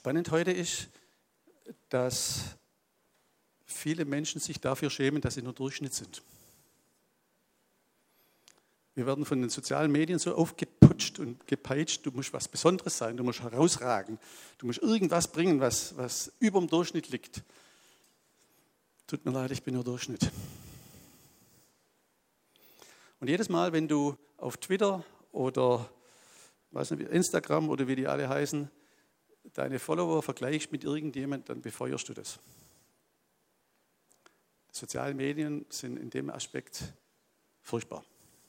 Spannend heute ist, dass viele Menschen sich dafür schämen, dass sie nur Durchschnitt sind. Wir werden von den sozialen Medien so aufgeputscht und gepeitscht, du musst was Besonderes sein, du musst herausragen, du musst irgendwas bringen, was über dem Durchschnitt liegt. Tut mir leid, ich bin nur Durchschnitt. Und jedes Mal, wenn du auf Twitter oder weiß nicht, Instagram oder wie die alle heißen, deine Follower vergleichst mit irgendjemand, dann befeuerst du das. Die sozialen Medien sind in dem Aspekt furchtbar.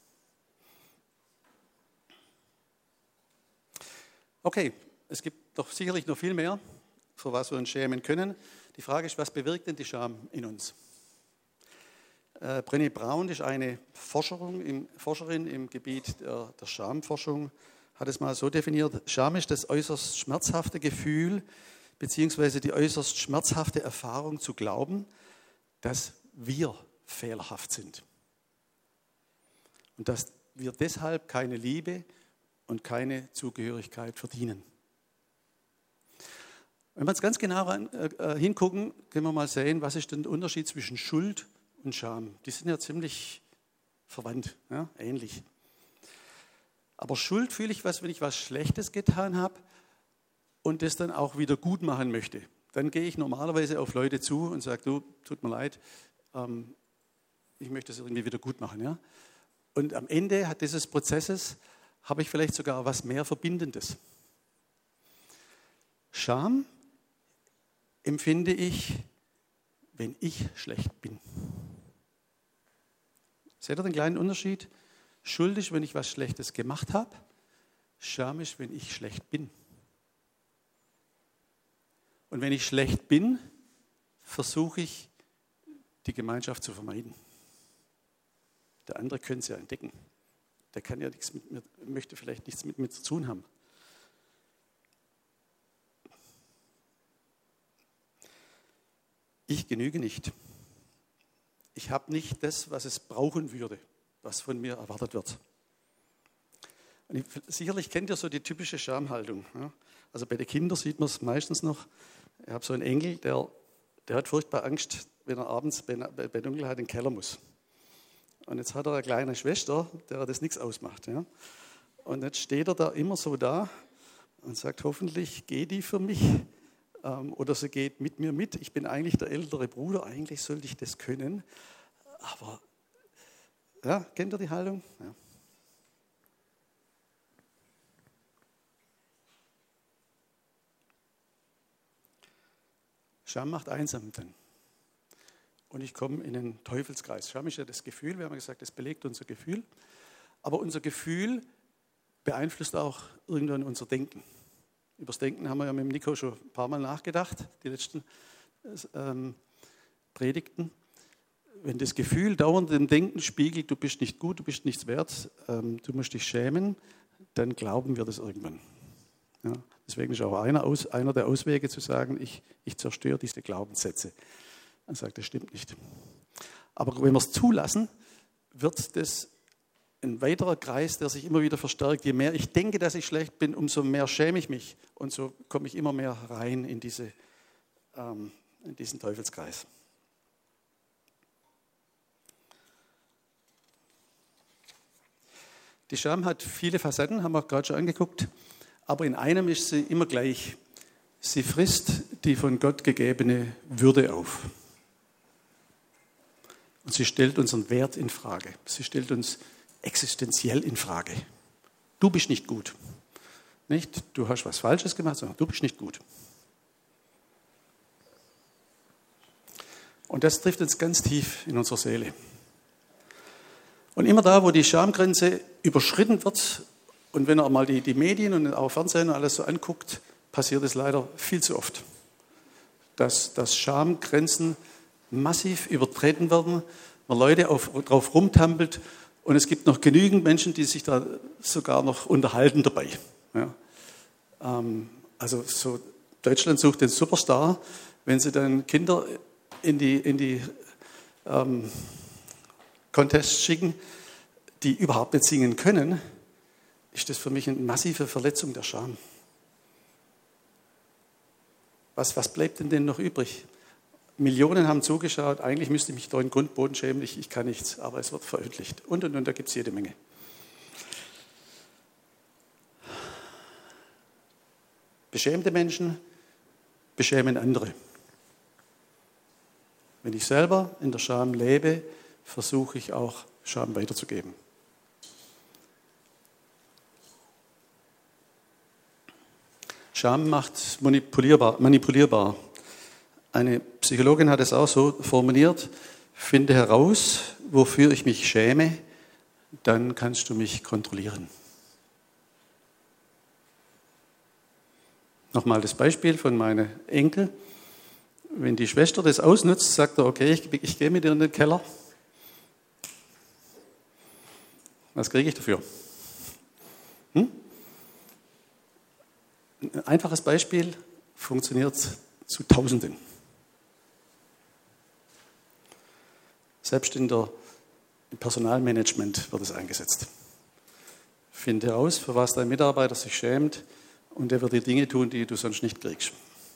Okay, es gibt doch sicherlich noch viel mehr, für was wir uns schämen können. Die Frage ist, was bewirkt denn die Scham in uns? Brené Brown ist eine Forscherin im Gebiet der Schamforschung, hat es mal so definiert: Scham ist das äußerst schmerzhafte Gefühl beziehungsweise die äußerst schmerzhafte Erfahrung zu glauben, dass wir fehlerhaft sind und dass wir deshalb keine Liebe und keine Zugehörigkeit verdienen. Wenn wir jetzt ganz genau hingucken, können wir mal sehen, was ist denn der Unterschied zwischen Schuld und Scham. Die sind ja ziemlich verwandt, ja, ähnlich. Aber Schuld fühle ich wenn ich was Schlechtes getan habe und das dann auch wieder gut machen möchte. Dann gehe ich normalerweise auf Leute zu und sage, du, tut mir leid, ich möchte das irgendwie wieder gut machen. Ja? Und am Ende dieses Prozesses habe ich vielleicht sogar was mehr Verbindendes. Scham empfinde ich, wenn ich schlecht bin. Seht ihr den kleinen Unterschied? Schuld ist, wenn ich was Schlechtes gemacht habe. Scham ist, wenn ich schlecht bin. Und wenn ich schlecht bin, versuche ich, die Gemeinschaft zu vermeiden. Der andere könnte es ja entdecken. Der kann ja nichts mit mir, möchte vielleicht nichts mit mir zu tun haben. Ich genüge nicht. Ich habe nicht das, was es brauchen würde, was von mir erwartet wird. Und sicherlich kennt ihr so die typische Schamhaltung. Ja? Also bei den Kindern sieht man es meistens noch. Ich habe so einen Enkel, der hat furchtbar Angst, wenn er abends bei Dunkelheit in den Keller muss. Und jetzt hat er eine kleine Schwester, der das nichts ausmacht. Ja? Und jetzt steht er da immer so da und sagt, hoffentlich geht die für mich oder sie geht mit mir mit. Ich bin eigentlich der ältere Bruder, eigentlich sollte ich das können. Aber, ja, kennt ihr die Haltung? Ja. Scham macht einsam dann. Und ich komme in den Teufelskreis. Scham ist ja das Gefühl, wir haben gesagt, das belegt unser Gefühl. Aber unser Gefühl beeinflusst auch irgendwann unser Denken. Über das Denken haben wir ja mit dem Nico schon ein paar Mal nachgedacht, die letzten Predigten. Wenn das Gefühl dauernd im Denken spiegelt, du bist nicht gut, du bist nichts wert, du musst dich schämen, dann glauben wir das irgendwann. Ja, deswegen ist auch einer der Auswege zu sagen, ich zerstöre diese Glaubenssätze. Man sagt, das stimmt nicht. Aber wenn wir es zulassen, wird das ein weiterer Kreis, der sich immer wieder verstärkt. Je mehr ich denke, dass ich schlecht bin, umso mehr schäme ich mich. Und so komme ich immer mehr rein in diesen Teufelskreis. Die Scham hat viele Facetten, haben wir gerade schon angeguckt. Aber in einem ist sie immer gleich. Sie frisst die von Gott gegebene Würde auf. Und sie stellt unseren Wert in Frage. Sie stellt uns existenziell in Frage. Du bist nicht gut. Nicht, du hast was Falsches gemacht, sondern du bist nicht gut. Und das trifft uns ganz tief in unserer Seele. Und immer da, wo die Schamgrenze überschritten wird, und wenn er mal die Medien und auch Fernsehen und alles so anguckt, passiert es leider viel zu oft, dass Schamgrenzen massiv übertreten werden, man Leute drauf rumtampelt und es gibt noch genügend Menschen, die sich da sogar noch unterhalten dabei. Ja. Also so Deutschland sucht den Superstar, wenn sie dann Kinder in die Contests schicken, die überhaupt nicht singen können, ist das für mich eine massive Verletzung der Scham. Was bleibt denn noch übrig? Millionen haben zugeschaut, eigentlich müsste ich mich da in Grund und Boden schämen, ich kann nichts, aber es wird veröffentlicht. Und, da gibt es jede Menge. Beschämte Menschen beschämen andere. Wenn ich selber in der Scham lebe, versuche ich auch Scham weiterzugeben. Scham macht manipulierbar. Eine Psychologin hat es auch so formuliert: Finde heraus, wofür ich mich schäme, dann kannst du mich kontrollieren. Nochmal das Beispiel von meinem Enkel. Wenn die Schwester das ausnutzt, sagt er, okay, ich gehe mit dir in den Keller. Was kriege ich dafür? Ein einfaches Beispiel funktioniert zu Tausenden. Selbst im Personalmanagement wird es eingesetzt. Finde heraus, für was dein Mitarbeiter sich schämt, und der wird die Dinge tun, die du sonst nicht kriegst.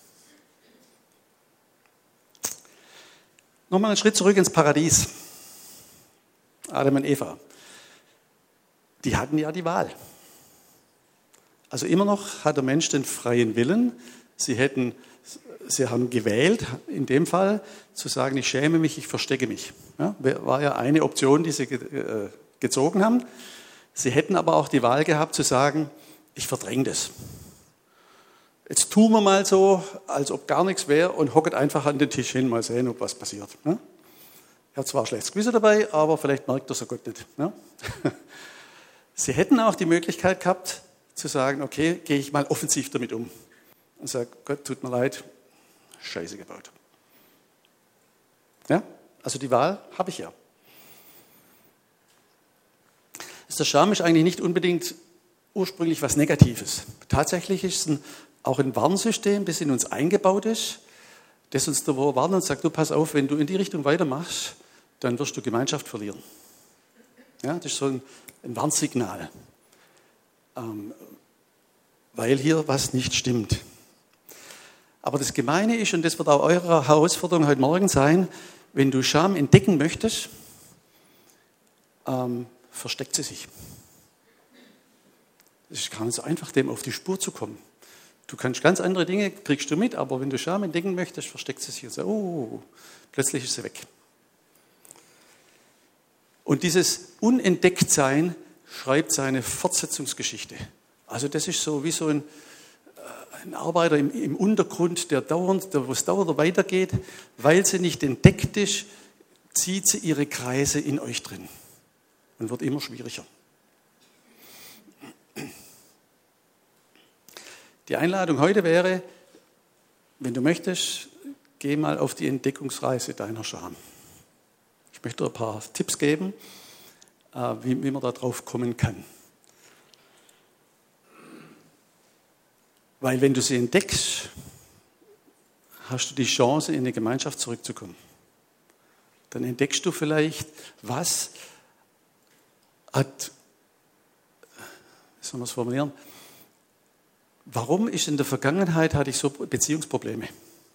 Nochmal einen Schritt zurück ins Paradies. Adam und Eva. Die hatten ja die Wahl. Also immer noch hat der Mensch den freien Willen. Sie haben gewählt, in dem Fall, zu sagen, ich schäme mich, ich verstecke mich. Ja, war ja eine Option, die sie gezogen haben. Sie hätten aber auch die Wahl gehabt, zu sagen, ich verdränge das. Jetzt tun wir mal so, als ob gar nichts wäre und hocket einfach an den Tisch hin, mal sehen, ob was passiert. Er hat zwar schlechtes Gewissen dabei, aber vielleicht merkt er es so gut nicht. Sie hätten auch die Möglichkeit gehabt, zu sagen, okay, gehe ich mal offensiv damit um. Und sage, Gott, tut mir leid, Scheiße gebaut. Ja, also die Wahl habe ich ja. Der Scham ist eigentlich nicht unbedingt ursprünglich was Negatives. Tatsächlich ist es auch ein Warnsystem, das in uns eingebaut ist, das uns davor warnt und sagt, du pass auf, wenn du in die Richtung weitermachst, dann wirst du Gemeinschaft verlieren. Ja, das ist so ein Warnsignal, weil hier was nicht stimmt. Aber das Gemeine ist, und das wird auch eure Herausforderung heute Morgen sein, wenn du Scham entdecken möchtest, versteckt sie sich. Es ist gar nicht so einfach, dem auf die Spur zu kommen. Du kannst ganz andere Dinge, kriegst du mit, aber wenn du Scham entdecken möchtest, versteckt sie sich und sagt, oh, plötzlich ist sie weg. Und dieses Unentdecktsein schreibt seine Fortsetzungsgeschichte. Also das ist so wie so ein Arbeiter im Untergrund, wo es dauernd weitergeht, weil sie nicht entdeckt ist, zieht sie ihre Kreise in euch drin und wird immer schwieriger. Die Einladung heute wäre, wenn du möchtest, geh mal auf die Entdeckungsreise deiner Scham. Ich möchte dir ein paar Tipps geben, wie man da drauf kommen kann. Weil wenn du sie entdeckst, hast du die Chance, in eine Gemeinschaft zurückzukommen. Dann entdeckst du vielleicht, was hat, wie soll man es formulieren, warum ist in der Vergangenheit hatte ich so Beziehungsprobleme?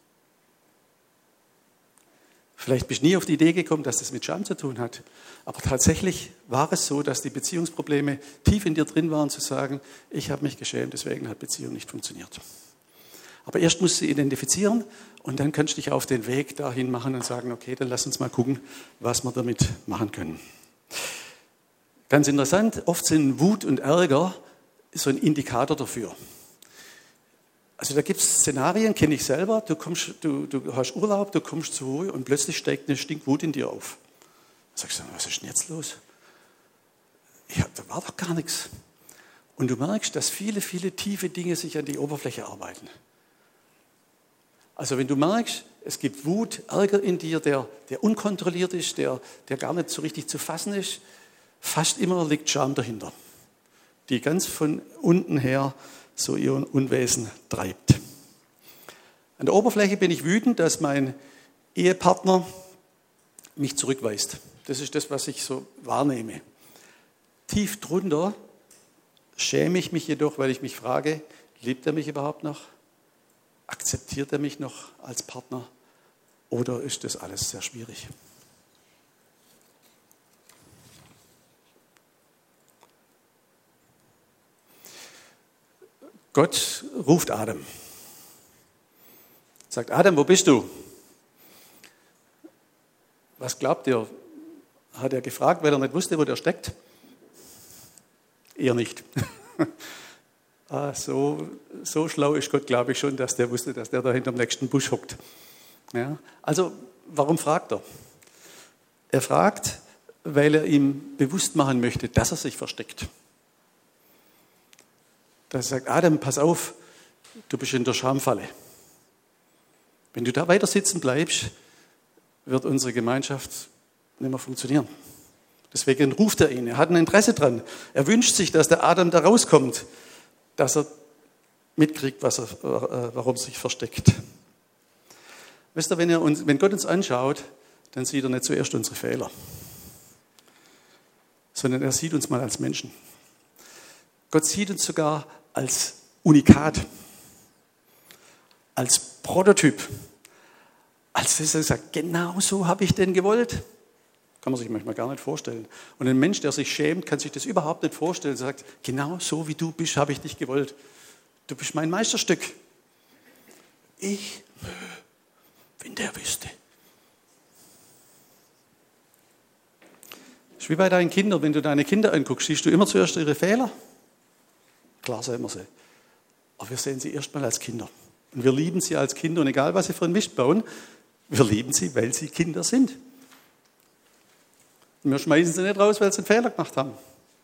Vielleicht bist du nie auf die Idee gekommen, dass das mit Scham zu tun hat. Aber tatsächlich war es so, dass die Beziehungsprobleme tief in dir drin waren, zu sagen, ich habe mich geschämt, deswegen hat Beziehung nicht funktioniert. Aber erst musst du sie identifizieren und dann kannst du dich auf den Weg dahin machen und sagen, okay, dann lass uns mal gucken, was wir damit machen können. Ganz interessant, oft sind Wut und Ärger so ein Indikator dafür. Also da gibt es Szenarien, kenne ich selber, du hast Urlaub, du kommst zur Ruhe und plötzlich steigt eine Stinkwut in dir auf. Da sagst du, was ist denn jetzt los? Ja, da war doch gar nichts. Und du merkst, dass viele, viele tiefe Dinge sich an die Oberfläche arbeiten. Also wenn du merkst, es gibt Wut, Ärger in dir, der unkontrolliert ist, der gar nicht so richtig zu fassen ist, fast immer liegt Scham dahinter, die ganz von unten her so ihr Unwesen treibt. An der Oberfläche bin ich wütend, dass mein Ehepartner mich zurückweist. Das ist das, was ich so wahrnehme. Tief drunter schäme ich mich jedoch, weil ich mich frage, liebt er mich überhaupt noch? Akzeptiert er mich noch als Partner oder ist das alles sehr schwierig? Gott ruft Adam. Sagt, Adam, wo bist du? Was glaubt ihr? Hat er gefragt, weil er nicht wusste, wo der steckt? Eher nicht. So schlau ist Gott, glaube ich schon, dass der wusste, dass der da hinterm nächsten Busch hockt. Ja? Also, warum fragt er? Er fragt, weil er ihm bewusst machen möchte, dass er sich versteckt. Da sagt Adam, pass auf, du bist in der Schamfalle. Wenn du da weiter sitzen bleibst, wird unsere Gemeinschaft nicht mehr funktionieren. Deswegen ruft er ihn. Er hat ein Interesse dran. Er wünscht sich, dass der Adam da rauskommt, dass er mitkriegt, warum er sich versteckt. Wisst ihr, wenn Gott uns anschaut, dann sieht er nicht zuerst unsere Fehler, sondern er sieht uns mal als Menschen. Gott sieht uns sogar als Unikat, als Prototyp, als das er sagt, genau so habe ich den gewollt. Kann man sich manchmal gar nicht vorstellen. Und ein Mensch, der sich schämt, kann sich das überhaupt nicht vorstellen. Er sagt, genau so wie du bist, habe ich dich gewollt. Du bist mein Meisterstück. Wenn der wüsste. Das ist wie bei deinen Kindern. Wenn du deine Kinder anguckst, siehst du immer zuerst ihre Fehler. Klar sehen wir sie. Aber wir sehen sie erstmal als Kinder. Und wir lieben sie als Kinder. Und egal, was sie für einen Mist bauen, wir lieben sie, weil sie Kinder sind. Und wir schmeißen sie nicht raus, weil sie einen Fehler gemacht haben.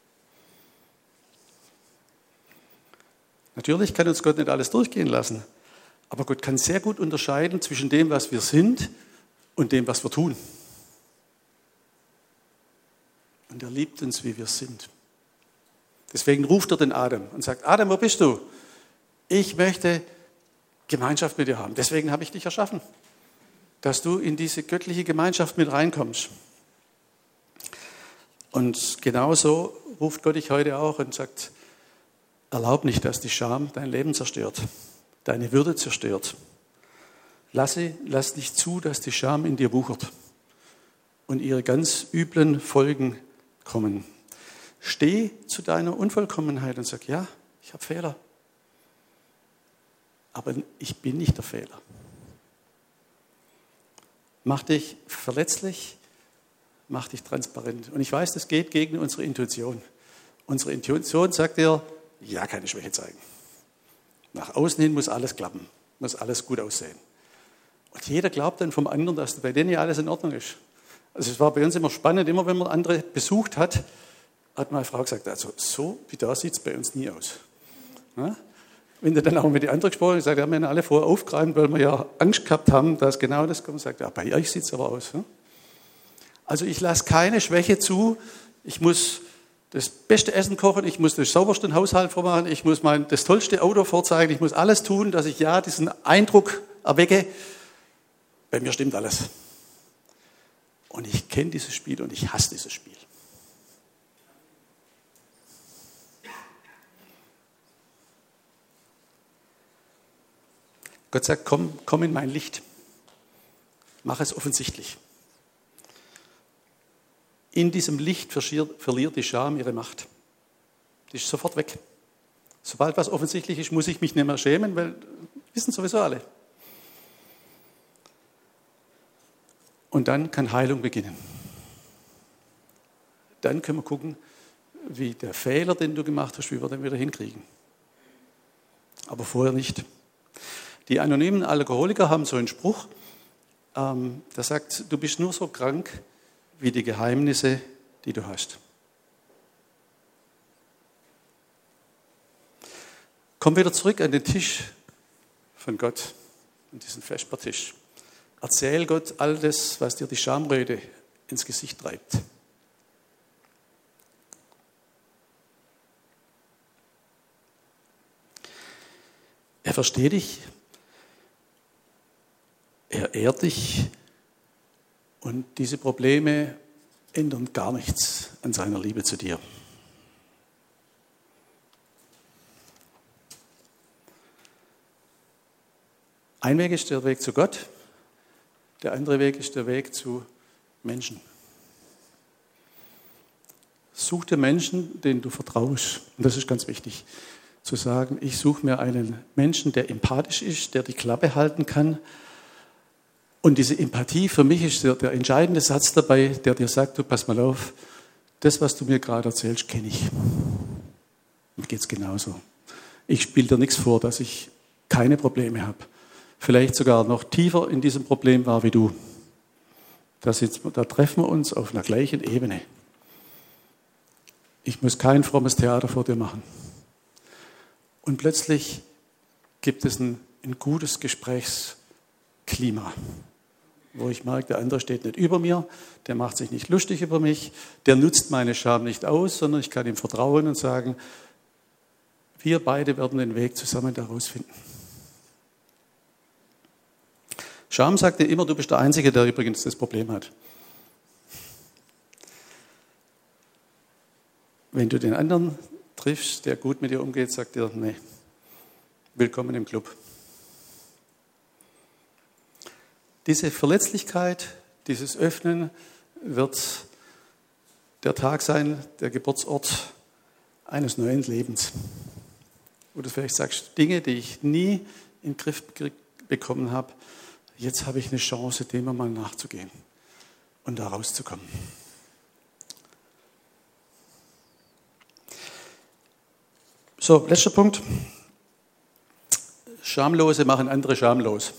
Natürlich kann uns Gott nicht alles durchgehen lassen. Aber Gott kann sehr gut unterscheiden zwischen dem, was wir sind und dem, was wir tun. Und er liebt uns, wie wir sind. Deswegen ruft er den Adam und sagt, Adam, wo bist du? Ich möchte Gemeinschaft mit dir haben. Deswegen habe ich dich erschaffen, dass du in diese göttliche Gemeinschaft mit reinkommst. Und genauso ruft Gott dich heute auch und sagt, erlaub nicht, dass die Scham dein Leben zerstört, deine Würde zerstört. Lass nicht zu, dass die Scham in dir wuchert und ihre ganz üblen Folgen kommen. Steh zu deiner Unvollkommenheit und sag, ja, ich habe Fehler. Aber ich bin nicht der Fehler. Mach dich verletzlich, mach dich transparent. Und ich weiß, das geht gegen unsere Intuition. Unsere Intuition sagt dir, ja, keine Schwäche zeigen. Nach außen hin muss alles klappen, muss alles gut aussehen. Und jeder glaubt dann vom anderen, dass bei denen ja alles in Ordnung ist. Also es war bei uns immer spannend, immer wenn man andere besucht hat, hat meine Frau gesagt, also so wie da sieht es bei uns nie aus. Ja? Wenn du dann auch mit den anderen gesprochen hast, gesagt, wir haben ja alle vorher aufgeräumt, weil wir ja Angst gehabt haben, dass genau das kommt. Sagt, ja, bei euch sieht es aber aus. Ja? Also ich lasse keine Schwäche zu. Ich muss das beste Essen kochen, ich muss den saubersten Haushalt vormachen, ich muss das tollste Auto vorzeigen, ich muss alles tun, dass ich ja diesen Eindruck erwecke. Bei mir stimmt alles. Und ich kenne dieses Spiel und ich hasse dieses Spiel. Gott sagt, komm in mein Licht. Mach es offensichtlich. In diesem Licht verliert die Scham ihre Macht. Die ist sofort weg. Sobald was offensichtlich ist, muss ich mich nicht mehr schämen, weil wissen sowieso alle. Und dann kann Heilung beginnen. Dann können wir gucken, wie der Fehler, den du gemacht hast, wie wir den wieder hinkriegen. Aber vorher nicht. Die anonymen Alkoholiker haben so einen Spruch, der sagt, du bist nur so krank wie die Geheimnisse, die du hast. Komm wieder zurück an den Tisch von Gott, an diesen Vespertisch. Erzähl Gott all das, was dir die Schamröte ins Gesicht treibt. Er versteht dich, er ehrt dich und diese Probleme ändern gar nichts an seiner Liebe zu dir. Ein Weg ist der Weg zu Gott, der andere Weg ist der Weg zu Menschen. Such dir Menschen, denen du vertraust. Und das ist ganz wichtig, zu sagen, ich suche mir einen Menschen, der empathisch ist, der die Klappe halten kann. Und diese Empathie, für mich ist der entscheidende Satz dabei, der dir sagt, du pass mal auf, das, was du mir gerade erzählst, kenne ich. Mir geht es genauso. Ich spiele dir nichts vor, dass ich keine Probleme habe. Vielleicht sogar noch tiefer in diesem Problem war wie du. Da treffen wir uns auf einer gleichen Ebene. Ich muss kein frommes Theater vor dir machen. Und plötzlich gibt es ein gutes Gesprächsklima, wo ich merke, der andere steht nicht über mir, der macht sich nicht lustig über mich, der nutzt meine Scham nicht aus, sondern ich kann ihm vertrauen und sagen, wir beide werden den Weg zusammen daraus finden. Scham sagt dir immer, du bist der Einzige, der übrigens das Problem hat. Wenn du den anderen triffst, der gut mit dir umgeht, sagt dir, nee, willkommen im Club. Diese Verletzlichkeit, dieses Öffnen wird der Tag sein, der Geburtsort eines neuen Lebens. Wo du vielleicht sagst, Dinge, die ich nie in den Griff bekommen habe, jetzt habe ich eine Chance, dem mal nachzugehen und da rauszukommen. So, letzter Punkt. Schamlose machen andere schamlos.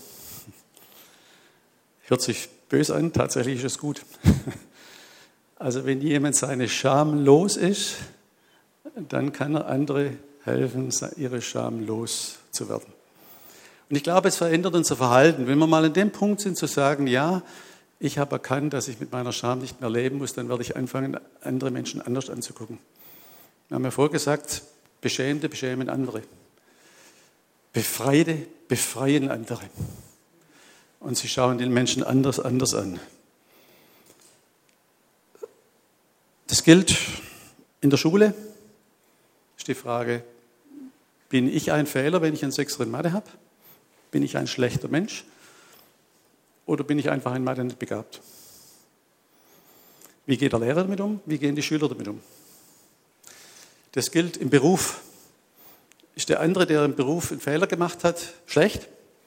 Hört sich böse an, tatsächlich ist es gut. Also wenn jemand seine Scham los ist, dann kann er andere helfen, ihre Scham loszuwerden. Und ich glaube, es verändert unser Verhalten. Wenn wir mal an dem Punkt sind, zu sagen, ja, ich habe erkannt, dass ich mit meiner Scham nicht mehr leben muss, dann werde ich anfangen, andere Menschen anders anzugucken. Wir haben ja vorher gesagt, Beschämte beschämen andere. Befreite befreien andere. Und sie schauen den Menschen anders an. Das gilt in der Schule. Ist die Frage, bin ich ein Fehler, wenn ich einen Sechser in Mathe habe? Bin ich ein schlechter Mensch? Oder bin ich einfach in Mathe nicht begabt? Wie geht der Lehrer damit um? Wie gehen die Schüler damit um? Das gilt im Beruf. Ist der andere, der im Beruf einen Fehler gemacht hat, schlecht?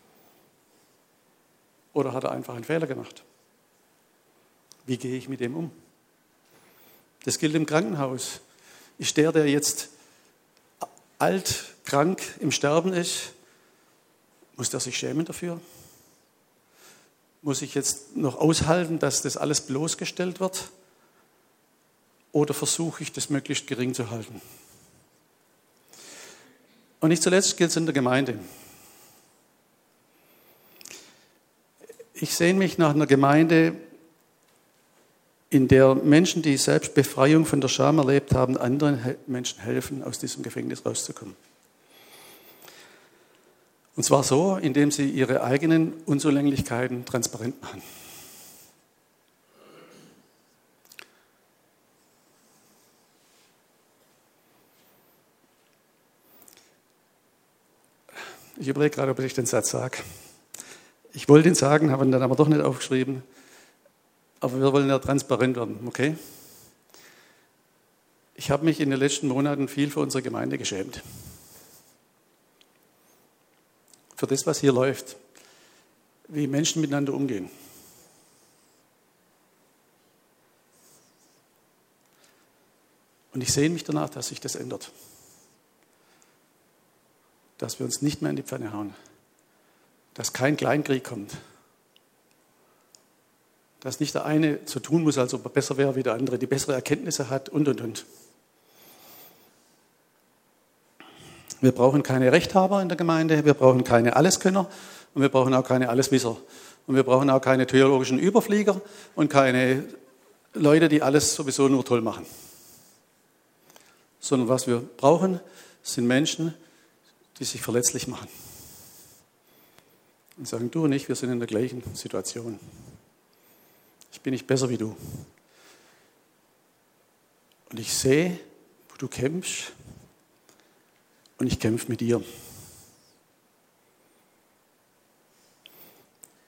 Oder hat er einfach einen Fehler gemacht? Wie gehe ich mit dem um? Das gilt im Krankenhaus. Ist der jetzt alt, krank, im Sterben ist, muss der sich schämen dafür? Muss ich jetzt noch aushalten, dass das alles bloßgestellt wird? Oder versuche ich, das möglichst gering zu halten? Und nicht zuletzt gilt es in der Gemeinde. Ich sehne mich nach einer Gemeinde, in der Menschen, die selbst Befreiung von der Scham erlebt haben, anderen Menschen helfen, aus diesem Gefängnis rauszukommen. Und zwar so, indem sie ihre eigenen Unzulänglichkeiten transparent machen. Ich überlege gerade, ob ich den Satz sage. Ich wollte ihn sagen, habe ihn dann aber doch nicht aufgeschrieben. Aber wir wollen ja transparent werden, okay? Ich habe mich in den letzten Monaten viel für unsere Gemeinde geschämt. Für das, was hier läuft. Wie Menschen miteinander umgehen. Und ich sehne mich danach, dass sich das ändert. Dass wir uns nicht mehr in die Pfanne hauen. Dass kein Kleinkrieg kommt. Dass nicht der eine so tun muss, als ob er besser wäre wie der andere, die bessere Erkenntnisse hat und. Wir brauchen keine Rechthaber in der Gemeinde, wir brauchen keine Alleskönner und wir brauchen auch keine Alleswisser. Und wir brauchen auch keine theologischen Überflieger und keine Leute, die alles sowieso nur toll machen. Sondern was wir brauchen, sind Menschen, die sich verletzlich machen. Und sagen, du und ich, wir sind in der gleichen Situation. Ich bin nicht besser wie du. Und ich sehe, wo du kämpfst und ich kämpfe mit dir.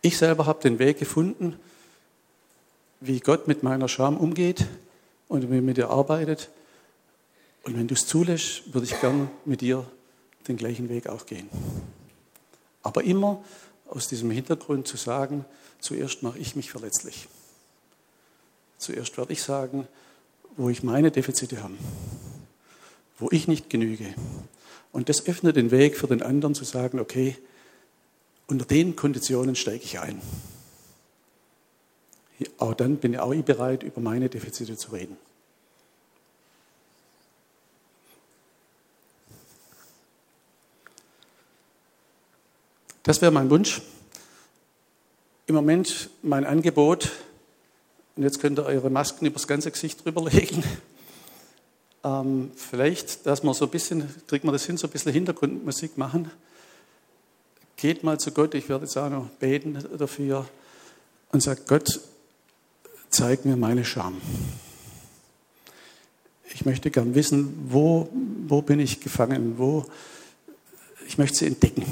Ich selber habe den Weg gefunden, wie Gott mit meiner Scham umgeht und wie er mit ihr arbeitet. Und wenn du es zulässt, würde ich gern mit dir den gleichen Weg auch gehen. Aber immer aus diesem Hintergrund zu sagen, zuerst mache ich mich verletzlich. Zuerst werde ich sagen, wo ich meine Defizite habe, wo ich nicht genüge. Und das öffnet den Weg für den anderen zu sagen, okay, unter den Konditionen steige ich ein. Aber dann bin auch ich bereit, über meine Defizite zu reden. Das wäre mein Wunsch. Im Moment mein Angebot, und jetzt könnt ihr eure Masken über das ganze Gesicht drüber legen. Vielleicht, dass man so ein bisschen, kriegt man das hin, so ein bisschen Hintergrundmusik machen. Geht mal zu Gott, ich werde jetzt auch noch beten dafür und sagt, Gott, zeig mir meine Scham. Ich möchte gern wissen, wo bin ich gefangen, ich möchte sie entdecken.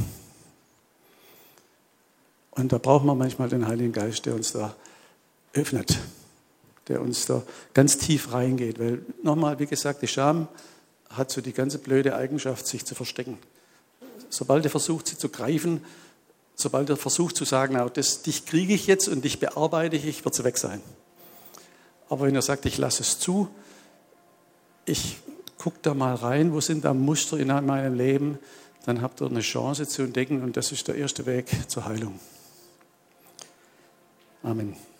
Und da braucht man manchmal den Heiligen Geist, der uns da öffnet, der uns da ganz tief reingeht. Weil nochmal, wie gesagt, die Scham hat so die ganze blöde Eigenschaft, sich zu verstecken. Sobald er versucht, sie zu greifen, sobald er versucht zu sagen, dich kriege ich jetzt und dich bearbeite ich, wird sie weg sein. Aber wenn er sagt, ich lasse es zu, ich gucke da mal rein, wo sind da Muster in meinem Leben, dann habt ihr eine Chance zu entdecken und das ist der erste Weg zur Heilung. Amen.